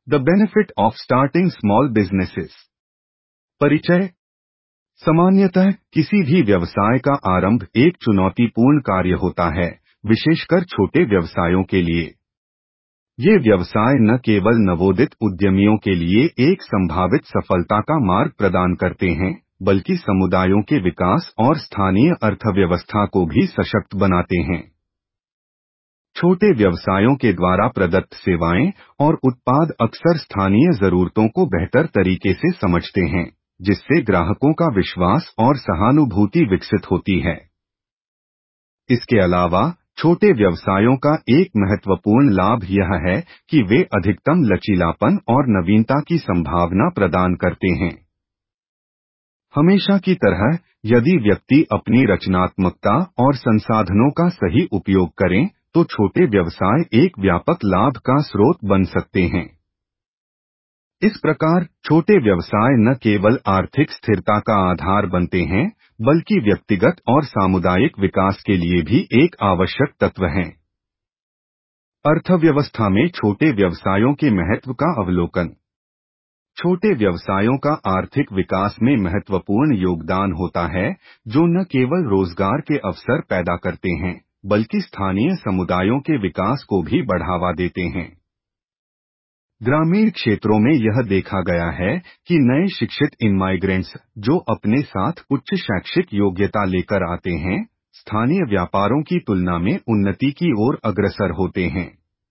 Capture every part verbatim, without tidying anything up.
The benefit of starting small businesses. परिचय। सामान्यतः किसी भी व्यवसाय का आरंभ एक चुनौतीपूर्ण कार्य होता है, विशेषकर छोटे व्यवसायों के लिए। ये व्यवसाय न केवल नवोदित उद्यमियों के लिए एक संभावित सफलता का मार्ग प्रदान करते हैं, बल्कि समुदायों के विकास और स्थानीय अर्थव्यवस्था को भी सशक्त बनाते हैं। छोटे व्यवसायों के द्वारा प्रदत्त सेवाएं और उत्पाद अक्सर स्थानीय जरूरतों को बेहतर तरीके से समझते हैं, जिससे ग्राहकों का विश्वास और सहानुभूति विकसित होती है। इसके अलावा छोटे व्यवसायों का एक महत्वपूर्ण लाभ यह है कि वे अधिकतम लचीलापन और नवीनता की संभावना प्रदान करते हैं। हमेशा की तरह, यदि व्यक्ति अपनी रचनात्मकता और संसाधनों का सही उपयोग करें, तो छोटे व्यवसाय एक व्यापक लाभ का स्रोत बन सकते हैं। इस प्रकार छोटे व्यवसाय न केवल आर्थिक स्थिरता का आधार बनते हैं, बल्कि व्यक्तिगत और सामुदायिक विकास के लिए भी एक आवश्यक तत्व हैं। अर्थव्यवस्था में छोटे व्यवसायों के महत्व का अवलोकन। छोटे व्यवसायों का आर्थिक विकास में महत्वपूर्ण योगदान होता है, जो न केवल रोजगार के अवसर पैदा करते हैं, बल्कि स्थानीय समुदायों के विकास को भी बढ़ावा देते हैं। ग्रामीण क्षेत्रों में यह देखा गया है कि नए शिक्षित इमाइग्रेंट्स, जो अपने साथ उच्च शैक्षिक योग्यता लेकर आते हैं, स्थानीय व्यापारों की तुलना में उन्नति की ओर अग्रसर होते हैं।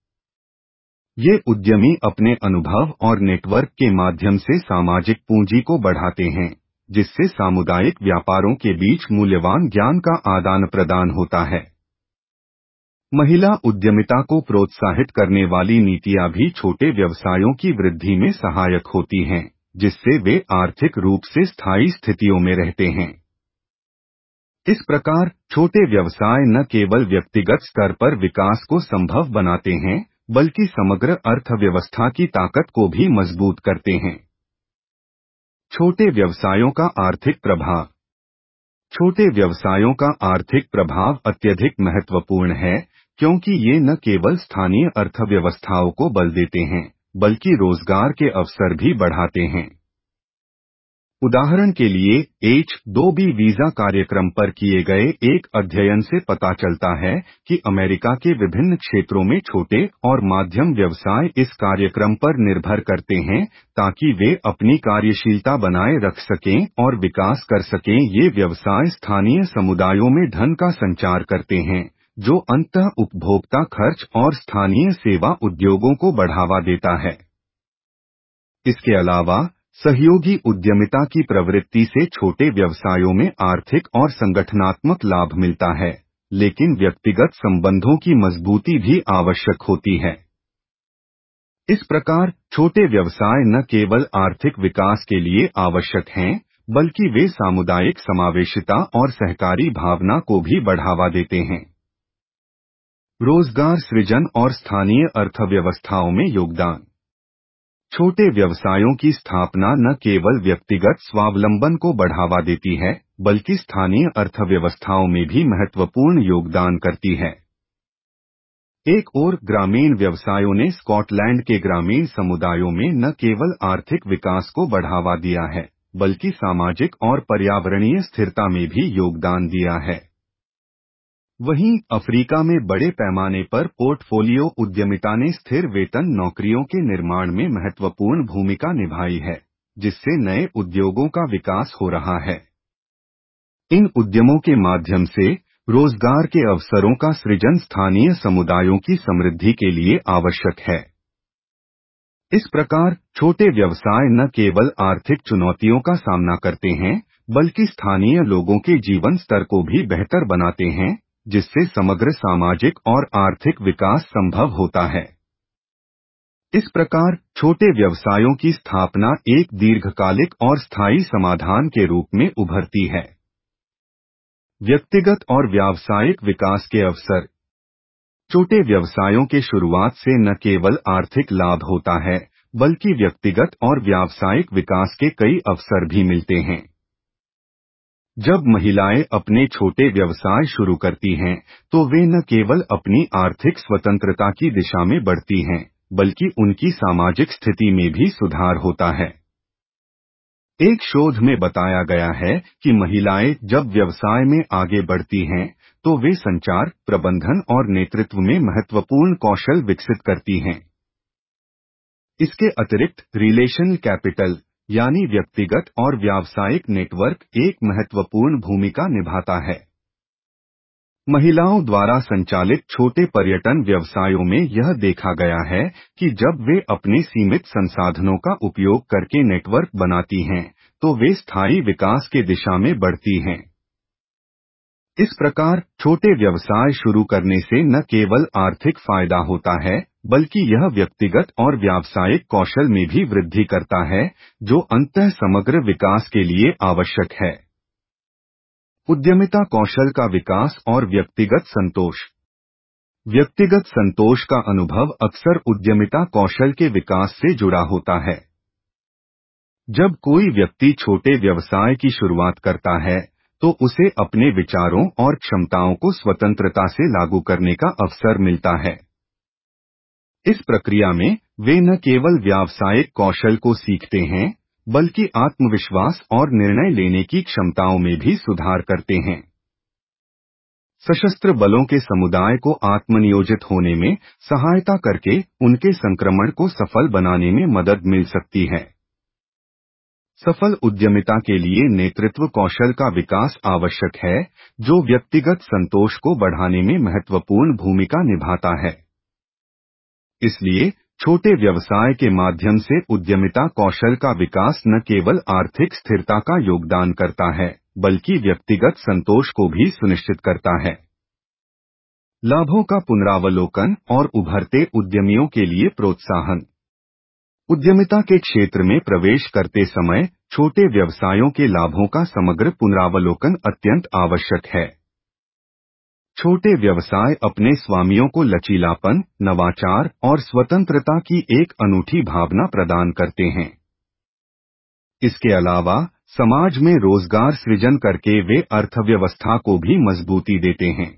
ये उद्यमी अपने अनुभव और नेटवर्क के माध्यम से सामाजिक पूंजी को बढ़ाते हैं, जिससे सामुदायिक व्यापारों के बीच मूल्यवान ज्ञान का आदान प्रदान होता है। महिला उद्यमिता को प्रोत्साहित करने वाली नीतियां भी छोटे व्यवसायों की वृद्धि में सहायक होती हैं, जिससे वे आर्थिक रूप से स्थायी स्थितियों में रहते हैं। इस प्रकार छोटे व्यवसाय न केवल व्यक्तिगत स्तर पर विकास को संभव बनाते हैं, बल्कि समग्र अर्थव्यवस्था की ताकत को भी मजबूत करते हैं। छोटे व्यवसायों का आर्थिक प्रभाव। छोटे व्यवसायों का आर्थिक प्रभाव अत्यधिक महत्वपूर्ण है, क्योंकि ये न केवल स्थानीय अर्थव्यवस्थाओं को बल देते हैं, बल्कि रोजगार के अवसर भी बढ़ाते हैं। उदाहरण के लिए एच टू बी वीजा कार्यक्रम पर किए गए एक अध्ययन से पता चलता है कि अमेरिका के विभिन्न क्षेत्रों में छोटे और माध्यम व्यवसाय इस कार्यक्रम पर निर्भर करते हैं, ताकि वे अपनी कार्यशीलता बनाए रख सकें और विकास कर सकें। ये व्यवसाय स्थानीय समुदायों में धन का संचार करते हैं, जो अंततः उपभोक्ता खर्च और स्थानीय सेवा उद्योगों को बढ़ावा देता है। इसके अलावा सहयोगी उद्यमिता की प्रवृत्ति से छोटे व्यवसायों में आर्थिक और संगठनात्मक लाभ मिलता है, लेकिन व्यक्तिगत संबंधों की मजबूती भी आवश्यक होती है। इस प्रकार छोटे व्यवसाय न केवल आर्थिक विकास के लिए आवश्यक हैं, बल्कि वे सामुदायिक समावेशिता और सहकारी भावना को भी बढ़ावा देते हैं। रोजगार सृजन और स्थानीय अर्थव्यवस्थाओं में योगदान। छोटे व्यवसायों की स्थापना न केवल व्यक्तिगत स्वावलंबन को बढ़ावा देती है, बल्कि स्थानीय अर्थव्यवस्थाओं में भी महत्वपूर्ण योगदान करती है। एक ओर ग्रामीण व्यवसायों ने स्कॉटलैंड के ग्रामीण समुदायों में न केवल आर्थिक विकास को बढ़ावा दिया है, बल्कि सामाजिक और पर्यावरणीय स्थिरता में भी योगदान दिया है। वहीं अफ्रीका में बड़े पैमाने पर पोर्टफोलियो उद्यमिता ने स्थिर वेतन नौकरियों के निर्माण में महत्वपूर्ण भूमिका निभाई है, जिससे नए उद्योगों का विकास हो रहा है। इन उद्यमों के माध्यम से रोजगार के अवसरों का सृजन स्थानीय समुदायों की समृद्धि के लिए आवश्यक है। इस प्रकार छोटे व्यवसाय न केवल आर्थिक चुनौतियों का सामना करते हैं, बल्कि स्थानीय लोगों के जीवन स्तर को भी बेहतर बनाते हैं, जिससे समग्र सामाजिक और आर्थिक विकास संभव होता है। इस प्रकार छोटे व्यवसायों की स्थापना एक दीर्घकालिक और स्थायी समाधान के रूप में उभरती है। व्यक्तिगत और व्यावसायिक विकास के अवसर। छोटे व्यवसायों के शुरुआत से न केवल आर्थिक लाभ होता है, बल्कि व्यक्तिगत और व्यावसायिक विकास के कई अवसर भी मिलते हैं। जब महिलाएं अपने छोटे व्यवसाय शुरू करती हैं, तो वे न केवल अपनी आर्थिक स्वतंत्रता की दिशा में बढ़ती हैं, बल्कि उनकी सामाजिक स्थिति में भी सुधार होता है। एक शोध में बताया गया है कि महिलाएं जब व्यवसाय में आगे बढ़ती हैं, तो वे संचार, प्रबंधन और नेतृत्व में महत्वपूर्ण कौशल विकसित करती हैं। इसके अतिरिक्त रिलेशनल कैपिटल यानी व्यक्तिगत और व्यावसायिक नेटवर्क एक महत्वपूर्ण भूमिका निभाता है। महिलाओं द्वारा संचालित छोटे पर्यटन व्यवसायों में यह देखा गया है कि जब वे अपने सीमित संसाधनों का उपयोग करके नेटवर्क बनाती हैं, तो वे स्थायी विकास के दिशा में बढ़ती हैं। इस प्रकार छोटे व्यवसाय शुरू करने से न केवल आर्थिक फायदा होता है, बल्कि यह व्यक्तिगत और व्यावसायिक कौशल में भी वृद्धि करता है, जो अंततः समग्र विकास के लिए आवश्यक है। उद्यमिता कौशल का विकास और व्यक्तिगत संतोष। व्यक्तिगत संतोष का अनुभव अक्सर उद्यमिता कौशल के विकास से जुड़ा होता है। जब कोई व्यक्ति छोटे व्यवसाय की शुरुआत करता है, तो उसे अपने विचारों और क्षमताओं को स्वतंत्रता से लागू करने का अवसर मिलता है। इस प्रक्रिया में वे न केवल व्यावसायिक कौशल को सीखते हैं, बल्कि आत्मविश्वास और निर्णय लेने की क्षमताओं में भी सुधार करते हैं। सशस्त्र बलों के समुदाय को आत्मनियोजित होने में सहायता करके उनके संक्रमण को सफल बनाने में मदद मिल सकती है। सफल उद्यमिता के लिए नेतृत्व कौशल का विकास आवश्यक है, जो व्यक्तिगत संतोष को बढ़ाने में महत्वपूर्ण भूमिका निभाता है। इसलिए छोटे व्यवसाय के माध्यम से उद्यमिता कौशल का विकास न केवल आर्थिक स्थिरता का योगदान करता है, बल्कि व्यक्तिगत संतोष को भी सुनिश्चित करता है। लाभों का पुनरावलोकन और उभरते उद्यमियों के लिए प्रोत्साहन। उद्यमिता के क्षेत्र में प्रवेश करते समय छोटे व्यवसायों के लाभों का समग्र पुनरावलोकन अत्यंत आवश्यक है। छोटे व्यवसाय अपने स्वामियों को लचीलापन, नवाचार और स्वतंत्रता की एक अनूठी भावना प्रदान करते हैं। इसके अलावा समाज में रोजगार सृजन करके वे अर्थव्यवस्था को भी मजबूती देते हैं।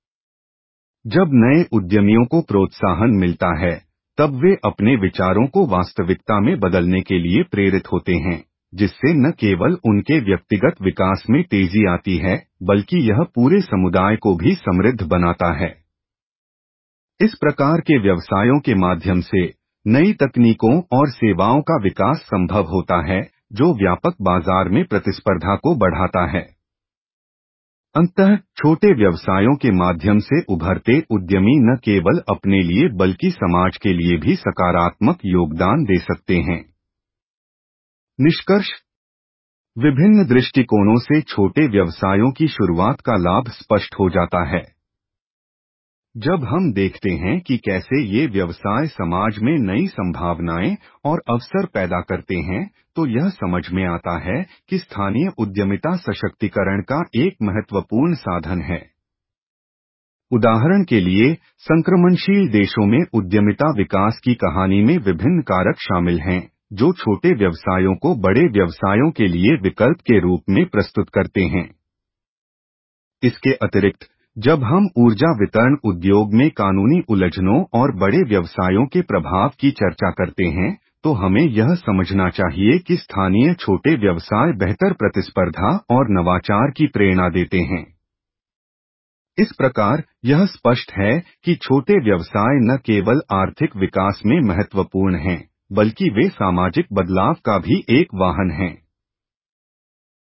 जब नए उद्यमियों को प्रोत्साहन मिलता है, तब वे अपने विचारों को वास्तविकता में बदलने के लिए प्रेरित होते हैं, जिससे न केवल उनके व्यक्तिगत विकास में तेजी आती है, बल्कि यह पूरे समुदाय को भी समृद्ध बनाता है। इस प्रकार के व्यवसायों के माध्यम से नई तकनीकों और सेवाओं का विकास संभव होता है, जो व्यापक बाजार में प्रतिस्पर्धा को बढ़ाता है। अंततः छोटे व्यवसायों के माध्यम से उभरते उद्यमी न केवल अपने लिए बल्कि समाज के लिए भी सकारात्मक योगदान दे सकते हैं। निष्कर्ष। विभिन्न दृष्टिकोणों से छोटे व्यवसायों की शुरुआत का लाभ स्पष्ट हो जाता है। जब हम देखते हैं कि कैसे ये व्यवसाय समाज में नई संभावनाएं और अवसर पैदा करते हैं, तो यह समझ में आता है कि स्थानीय उद्यमिता सशक्तिकरण का एक महत्वपूर्ण साधन है। उदाहरण के लिए, संक्रमणशील देशों में उद्यमिता विकास की कहानी में विभिन्न कारक शामिल हैं, जो छोटे व्यवसायों को बड़े व्यवसायों के लिए विकल्प के रूप में प्रस्तुत करते हैं। इसके अतिरिक्त, जब हम ऊर्जा वितरण उद्योग में कानूनी उलझनों और बड़े व्यवसायों के प्रभाव की चर्चा करते हैं, तो हमें यह समझना चाहिए कि स्थानीय छोटे व्यवसाय बेहतर प्रतिस्पर्धा और नवाचार की प्रेरणा देते हैं। इस प्रकार यह स्पष्ट है कि छोटे व्यवसाय न केवल आर्थिक विकास में महत्वपूर्ण हैं, बल्कि वे सामाजिक बदलाव का भी एक वाहन हैं।